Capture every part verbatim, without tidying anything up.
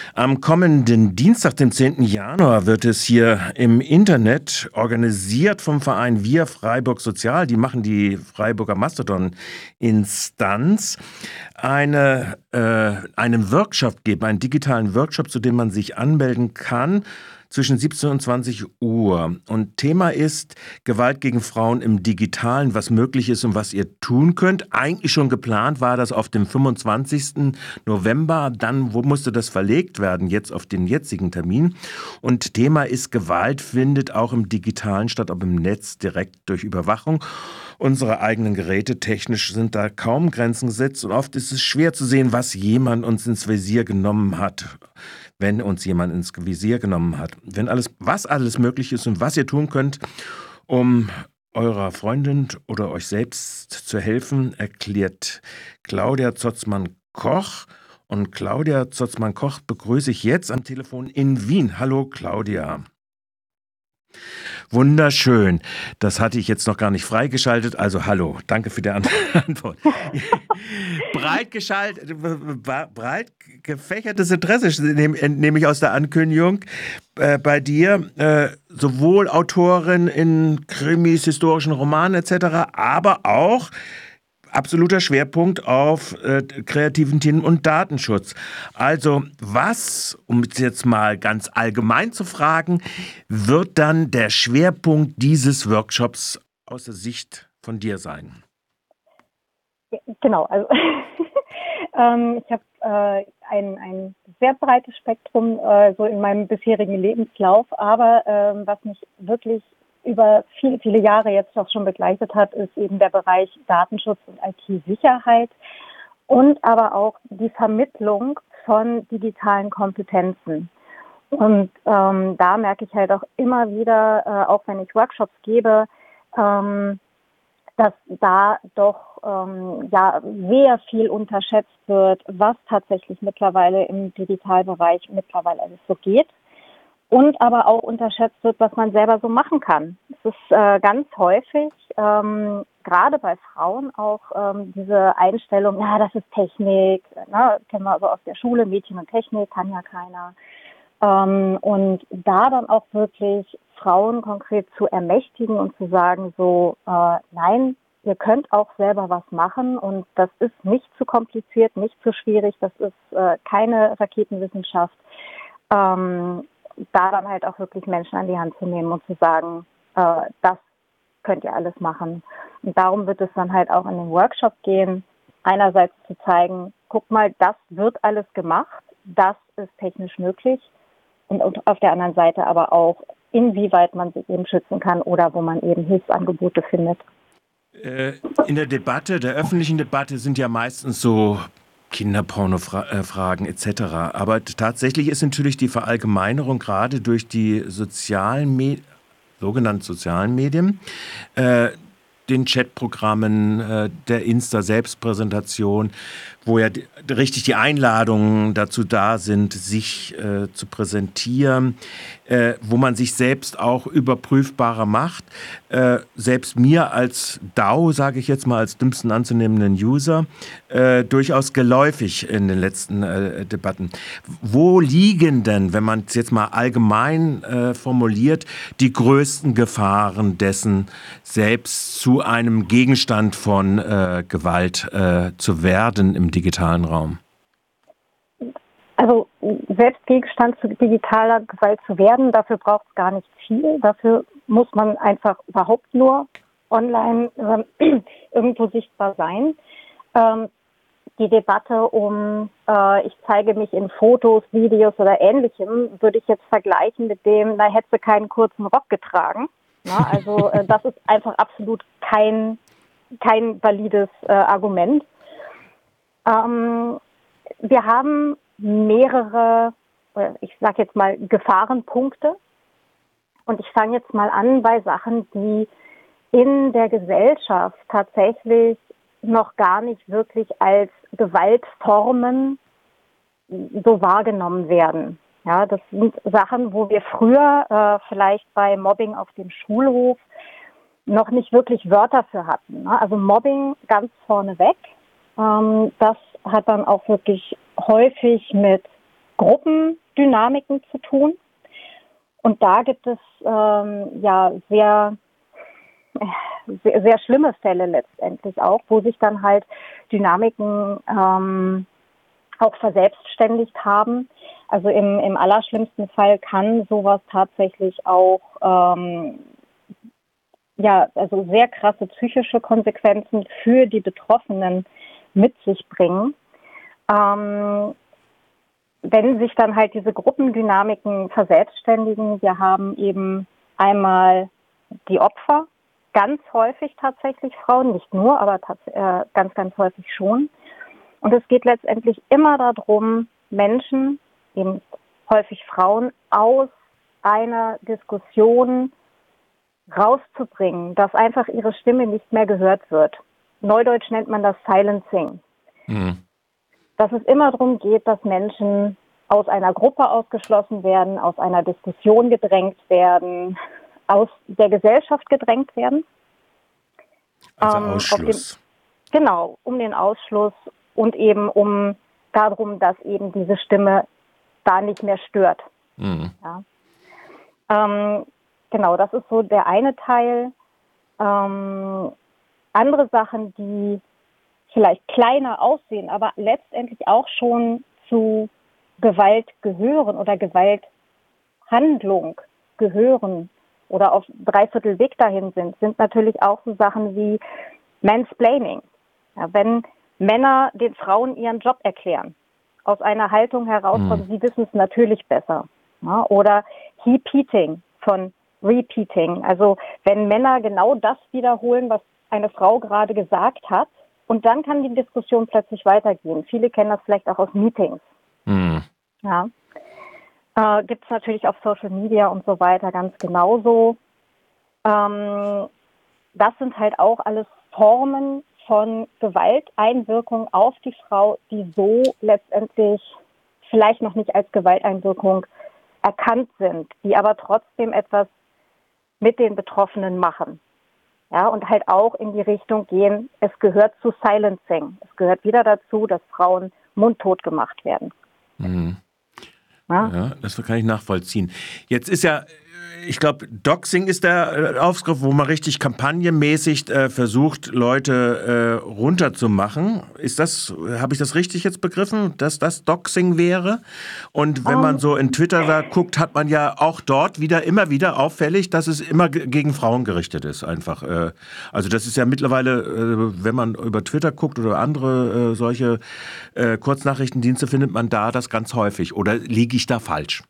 Am kommenden Dienstag, dem zehnten Januar, wird es hier im Internet organisiert vom Verein Wir Freiburg Sozial, die machen die Freiburger Mastodon-Instanz, eine, äh, einen Workshop geben, einen digitalen Workshop, zu dem man sich anmelden kann, zwischen siebzehn und zwanzig Uhr. Und Thema ist Gewalt gegen Frauen im Digitalen, was möglich ist und was ihr tun könnt. Eigentlich schon geplant war das auf dem fünfundzwanzigsten November. Dann wo musste das verlegt werden, jetzt auf den jetzigen Termin. Und Thema ist, Gewalt findet auch im Digitalen statt, ob im Netz direkt durch Überwachung. Unsere eigenen Geräte, technisch sind da kaum Grenzen gesetzt. Und oft ist es schwer zu sehen, was jemand uns ins Visier genommen hat. Wenn uns jemand ins Visier genommen hat. Wenn alles, was alles möglich ist und was ihr tun könnt, um eurer Freundin oder euch selbst zu helfen, erklärt Claudia Zotzmann-Koch. Und Claudia Zotzmann-Koch begrüße ich jetzt am Telefon in Wien. Hallo Claudia. Wunderschön. Das hatte ich jetzt noch gar nicht freigeschaltet. Also hallo, danke für die Antwort. breit geschaltet, breit gefächertes Interesse entnehme ich aus der Ankündigung äh, bei dir. Äh, sowohl Autorin in Krimis, historischen Romanen et cetera, aber auch absoluter Schwerpunkt auf äh, kreativen Themen und Datenschutz. Also was, um es jetzt mal ganz allgemein zu fragen, wird dann der Schwerpunkt dieses Workshops aus der Sicht von dir sein? Genau, also ähm, ich habe äh, ein, ein sehr breites Spektrum äh, so in meinem bisherigen Lebenslauf, aber ähm, was mich wirklich über viele, viele Jahre jetzt auch schon begleitet hat, ist eben der Bereich Datenschutz und I T-Sicherheit und aber auch die Vermittlung von digitalen Kompetenzen. Und ähm, da merke ich halt auch immer wieder, äh, auch wenn ich Workshops gebe, ähm, dass da doch ähm, ja sehr viel unterschätzt wird, was tatsächlich mittlerweile im Digitalbereich mittlerweile alles so geht. Und aber auch unterschätzt wird, was man selber so machen kann. Es ist äh, ganz häufig, ähm, gerade bei Frauen, auch ähm, diese Einstellung, ja, das ist Technik, ne, kennen wir also aus der Schule, Mädchen und Technik, kann ja keiner. Ähm, und da dann auch wirklich Frauen konkret zu ermächtigen und zu sagen, so, äh, nein, ihr könnt auch selber was machen und das ist nicht zu kompliziert, nicht zu schwierig, das ist äh, keine Raketenwissenschaft. Ähm, da dann halt auch wirklich Menschen an die Hand zu nehmen und zu sagen, äh, das könnt ihr alles machen. Und darum wird es dann halt auch in den Workshop gehen, einerseits zu zeigen, guck mal, das wird alles gemacht, das ist technisch möglich und, und auf der anderen Seite aber auch, inwieweit man sich eben schützen kann oder wo man eben Hilfsangebote findet. In der Debatte, der öffentlichen Debatte sind ja meistens so Kinderporno-Fragen et cetera. Aber tatsächlich ist natürlich die Verallgemeinerung gerade durch die sozialen Medien, sogenannten sozialen Medien, äh, den Chatprogrammen, äh, der Insta-Selbstpräsentation, wo ja die, richtig die Einladungen dazu da sind, sich äh, zu präsentieren, äh, wo man sich selbst auch überprüfbarer macht. Äh, selbst mir als D A O, sage ich jetzt mal, als dümmsten anzunehmenden User, äh, durchaus geläufig in den letzten äh, Debatten. Wo liegen denn, wenn man es jetzt mal allgemein äh, formuliert, die größten Gefahren dessen, selbst zu einem Gegenstand von äh, Gewalt äh, zu werden im digitalen Raum? Also selbst Gegenstand zu digitaler Gewalt zu werden, dafür braucht es gar nicht viel. Dafür muss man einfach überhaupt nur online äh, irgendwo sichtbar sein. Ähm, die Debatte um, äh, ich zeige mich in Fotos, Videos oder Ähnlichem, würde ich jetzt vergleichen mit dem, da hätte sie keinen kurzen Rock getragen. Na, also äh, das ist einfach absolut kein, kein valides äh, Argument. Ähm, wir haben mehrere, ich sage jetzt mal, Gefahrenpunkte. Und ich fange jetzt mal an bei Sachen, die in der Gesellschaft tatsächlich noch gar nicht wirklich als Gewaltformen so wahrgenommen werden. Ja, das sind Sachen, wo wir früher äh, vielleicht bei Mobbing auf dem Schulhof noch nicht wirklich Wörter für hatten. Ne? Also Mobbing ganz vorneweg. Ähm, das hat dann auch wirklich häufig mit Gruppendynamiken zu tun. Und da gibt es ähm, ja sehr, sehr, sehr schlimme Fälle letztendlich auch, wo sich dann halt Dynamiken ähm, auch verselbstständigt haben. Also im, im allerschlimmsten Fall kann sowas tatsächlich auch ähm, ja, also sehr krasse psychische Konsequenzen für die Betroffenen mit sich bringen. Ähm, wenn sich dann halt diese Gruppendynamiken verselbstständigen, wir haben eben einmal die Opfer, ganz häufig tatsächlich Frauen, nicht nur, aber tats- äh, ganz, ganz häufig schon. Und es geht letztendlich immer darum, Menschen, eben häufig Frauen, aus einer Diskussion rauszubringen, dass einfach ihre Stimme nicht mehr gehört wird. Neudeutsch nennt man das Silencing. Mhm. Dass es immer darum geht, dass Menschen aus einer Gruppe ausgeschlossen werden, aus einer Diskussion gedrängt werden, aus der Gesellschaft gedrängt werden. Also ähm, Ausschluss. Auf den, genau, um den Ausschluss und eben um darum, dass eben diese Stimme da nicht mehr stört. Mhm. Ja. Ähm, genau, das ist so der eine Teil. Ähm, andere Sachen, die vielleicht kleiner aussehen, aber letztendlich auch schon zu Gewalt gehören oder Gewalthandlung gehören oder auf dreiviertel Weg dahin sind, sind natürlich auch so Sachen wie Mansplaining. Ja, wenn Männer den Frauen ihren Job erklären, aus einer Haltung heraus von, Mhm. sie wissen es natürlich besser. Ja, oder Hepeating von Repeating. Also wenn Männer genau das wiederholen, was eine Frau gerade gesagt hat, und dann kann die Diskussion plötzlich weitergehen. Viele kennen das vielleicht auch aus Meetings. Mhm. Ja. Äh, gibt es natürlich auf Social Media und so weiter ganz genauso. Ähm, das sind halt auch alles Formen von Gewalteinwirkung auf die Frau, die so letztendlich vielleicht noch nicht als Gewalteinwirkung erkannt sind, die aber trotzdem etwas mit den Betroffenen machen. Ja, und halt auch in die Richtung gehen, es gehört zu Silencing. Es gehört wieder dazu, dass Frauen mundtot gemacht werden. Mhm. Ja? Ja, das kann ich nachvollziehen. Jetzt ist ja, ich glaube, Doxing ist der äh, Aufgriff, wo man richtig kampagnenmäßig äh, versucht, Leute äh, runterzumachen. Ist das, habe ich das richtig jetzt begriffen, dass das Doxing wäre? Und wenn man Um, so in Twitter da guckt, hat man ja auch dort wieder, immer wieder auffällig, dass es immer ge- gegen Frauen gerichtet ist, einfach. Äh, also das ist ja mittlerweile, äh, wenn man über Twitter guckt oder andere äh, solche äh, Kurznachrichtendienste, findet man da das ganz häufig. Oder liege ich da falsch?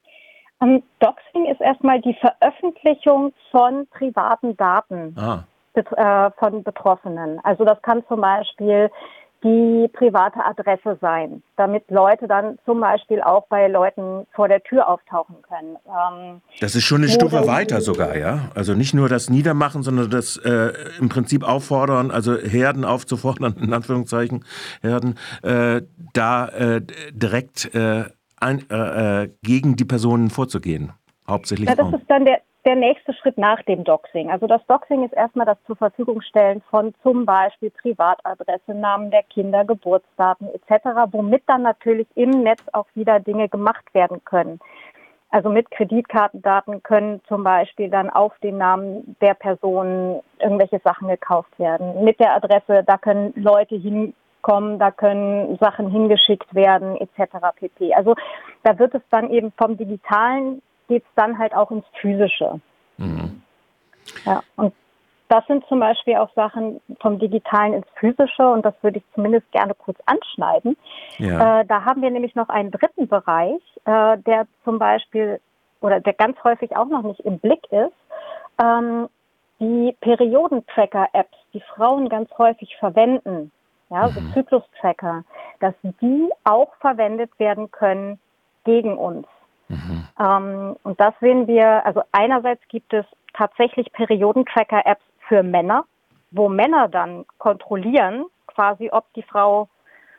um, Doxing ist erstmal die Veröffentlichung von privaten Daten Ah. bet- äh, von Betroffenen. Also das kann zum Beispiel die private Adresse sein, damit Leute dann zum Beispiel auch bei Leuten vor der Tür auftauchen können. Ähm, Das ist schon eine Stufe oder weiter sogar, ja? Also nicht nur das Niedermachen, sondern das äh, im Prinzip auffordern, also Herden aufzufordern, in Anführungszeichen, Herden, äh, da äh, direkt äh, ein, äh, äh, gegen die Personen vorzugehen. Hauptsächlich Ja, das Frauen. ist dann der, der nächste Schritt nach dem Doxing. Also das Doxing ist erstmal das zur Verfügung stellen von zum Beispiel Privatadresse, Namen der Kinder, Geburtsdaten et cetera, womit dann natürlich im Netz auch wieder Dinge gemacht werden können. Also mit Kreditkartendaten können zum Beispiel dann auf den Namen der Person irgendwelche Sachen gekauft werden. Mit der Adresse, da können Leute hinkommen, da können Sachen hingeschickt werden et cetera pp. Also da wird es dann eben vom Digitalen geht es dann halt auch ins Physische. Mhm. Ja, und das sind zum Beispiel auch Sachen vom Digitalen ins Physische und das würde ich zumindest gerne kurz anschneiden. Ja. Äh, da haben wir nämlich noch einen dritten Bereich, äh, der zum Beispiel oder der ganz häufig auch noch nicht im Blick ist. Ähm, die Periodentracker-Apps, die Frauen ganz häufig verwenden, ja, so Mhm. Zyklus-Tracker, dass die auch verwendet werden können gegen uns. Mhm. Ähm, und das sehen wir, also einerseits gibt es tatsächlich Periodentracker-Apps für Männer, wo Männer dann kontrollieren, quasi ob die Frau,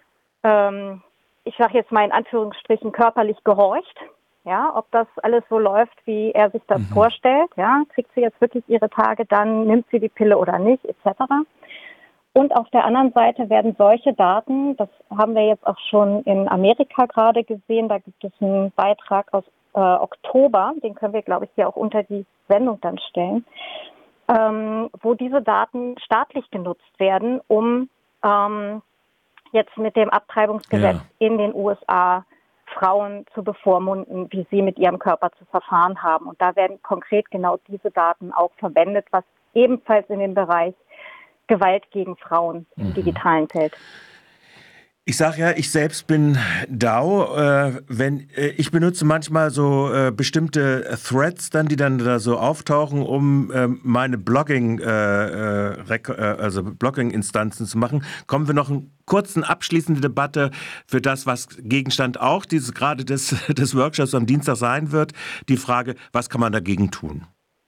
ähm, ich sage jetzt mal in Anführungsstrichen, körperlich gehorcht, ja, ob das alles so läuft, wie er sich das Mhm. vorstellt, ja, kriegt sie jetzt wirklich ihre Tage, dann nimmt sie die Pille oder nicht, et cetera. Und auf der anderen Seite werden solche Daten, das haben wir jetzt auch schon in Amerika gerade gesehen, da gibt es einen Beitrag aus äh, Oktober, den können wir, glaube ich, hier auch unter die Sendung dann stellen, ähm, wo diese Daten staatlich genutzt werden, um ähm, jetzt mit dem Abtreibungsgesetz ja. in den U S A Frauen zu bevormunden, wie sie mit ihrem Körper zu verfahren haben. Und da werden konkret genau diese Daten auch verwendet, was ebenfalls in den Bereich Gewalt gegen Frauen im mhm. digitalen fällt. Ich sage ja, ich selbst bin D A O. Äh, wenn, äh, ich benutze manchmal so äh, bestimmte Threads, dann, die dann da so auftauchen, um äh, meine Blogging, äh, äh, also Blogging-Instanzen zu machen. Kommen wir noch einen kurzen abschließende Debatte für das, was Gegenstand auch dieses gerade des, des Workshops am Dienstag sein wird. Die Frage, was kann man dagegen tun?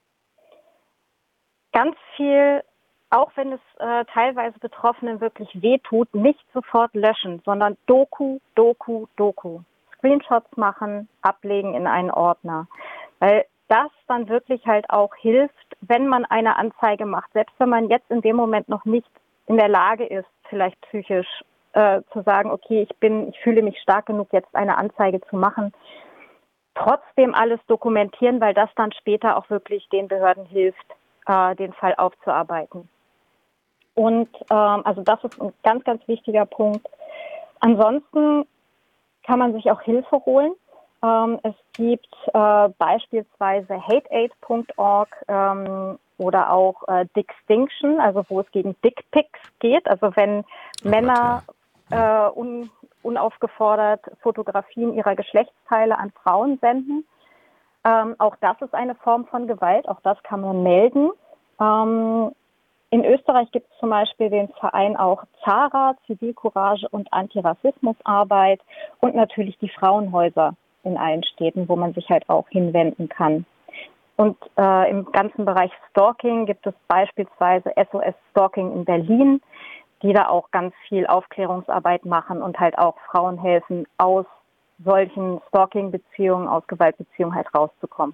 Ganz viel. Auch wenn es äh, teilweise Betroffenen wirklich wehtut, nicht sofort löschen, sondern Doku, Doku, Doku. Screenshots machen, ablegen in einen Ordner. Weil das dann wirklich halt auch hilft, wenn man eine Anzeige macht. Selbst wenn man jetzt in dem Moment noch nicht in der Lage ist, vielleicht psychisch äh, zu sagen, okay, ich bin, ich fühle mich stark genug, jetzt eine Anzeige zu machen. Trotzdem alles dokumentieren, weil das dann später auch wirklich den Behörden hilft, äh, den Fall aufzuarbeiten. Und ähm, also das ist ein ganz, ganz wichtiger Punkt. Ansonsten kann man sich auch Hilfe holen. Ähm, es gibt äh, beispielsweise hate aid punkt org ähm, oder auch äh, Dickstinction, also wo es gegen Dickpics geht. Also wenn oh Männer Gott, ja. äh, un, unaufgefordert Fotografien ihrer Geschlechtsteile an Frauen senden. Ähm, auch das ist eine Form von Gewalt. Auch das kann man melden. Ähm, In Österreich gibt es zum Beispiel den Verein auch ZARA, Zivilcourage und Antirassismusarbeit und natürlich die Frauenhäuser in allen Städten, wo man sich halt auch hinwenden kann. Und äh, im ganzen Bereich Stalking gibt es beispielsweise S O S Stalking in Berlin, die da auch ganz viel Aufklärungsarbeit machen und halt auch Frauen helfen, aus solchen Stalking-Beziehungen, aus Gewaltbeziehungen halt rauszukommen.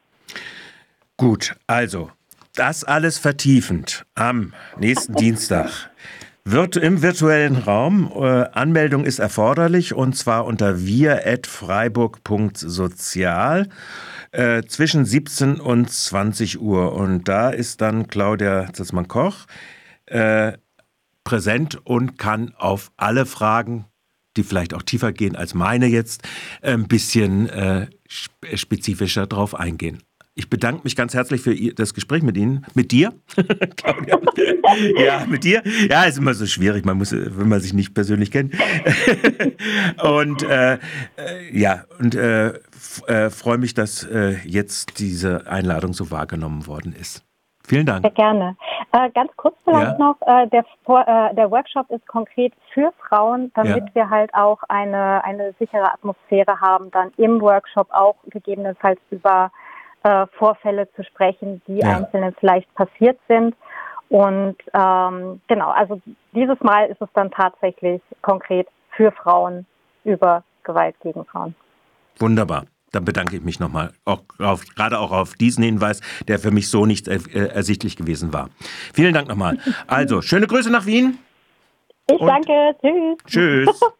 Gut, also das alles vertiefend am nächsten Dienstag. Wird im virtuellen Raum. Äh, Anmeldung ist erforderlich und zwar unter wir at freiburg punkt sozial äh, zwischen siebzehn und zwanzig Uhr. Und da ist dann Claudia Zitzmann-Koch äh, präsent und kann auf alle Fragen, die vielleicht auch tiefer gehen als meine jetzt, ein bisschen äh, spezifischer drauf eingehen. Ich bedanke mich ganz herzlich für das Gespräch mit Ihnen, mit dir, Claudia. Ja, mit dir. Ja, ist immer so schwierig, man muss, wenn man sich nicht persönlich kennt. Und äh, ja, und äh, f- äh, freue mich, dass äh, jetzt diese Einladung so wahrgenommen worden ist. Vielen Dank. Sehr gerne. Äh, ganz kurz vielleicht ja. noch, äh, der, äh, der Workshop ist konkret für Frauen, damit ja. wir halt auch eine, eine sichere Atmosphäre haben, dann im Workshop auch gegebenenfalls über äh, Vorfälle zu sprechen, die ja. Einzelnen vielleicht passiert sind. Und ähm, genau, also dieses Mal ist es dann tatsächlich konkret für Frauen über Gewalt gegen Frauen. Wunderbar. Dann bedanke ich mich nochmal, auch auf, gerade auch auf diesen Hinweis, der für mich so nicht äh, ersichtlich gewesen war. Vielen Dank nochmal. Also, schöne Grüße nach Wien. Ich danke. Tschüss. Tschüss.